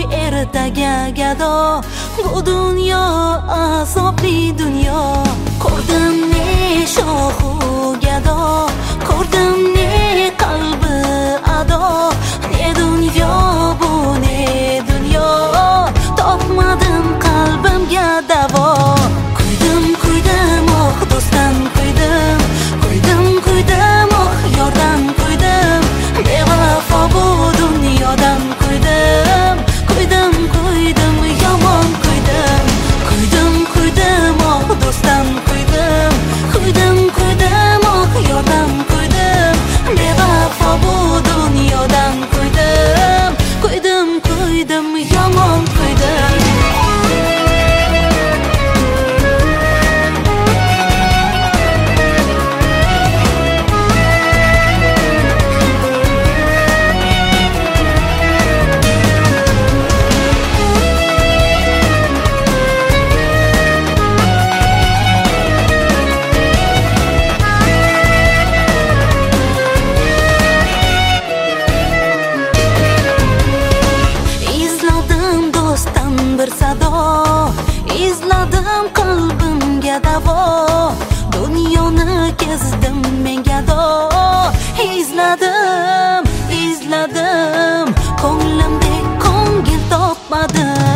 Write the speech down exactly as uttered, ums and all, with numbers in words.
ertaga gado. Bu dunyo azobli dunyo. Ko'rdim ne shohu gado, ko'rdim ne qalbi ado. Ne dunyo bu, ne dunyo, topmadim qalbimga davo. Kuydim kuydim oh do'stam kuydim, kuydim kuydim oh yordan kuydim. Bevafo bu dunyodan kuydim, kuydim kuydim yomon kuydim. Kuydim kuydim oh do'stam kuydim, kuydim kuydim oh yordan kuydim. Bevafo bu dunyodan kuydim, kuydim kuydim yomon kuydim. Bir sado izladim qalbimga davo. Dunyoni kezdim men gado. Izladim, izladim, ko'nglimdek ko'ngil topmadim.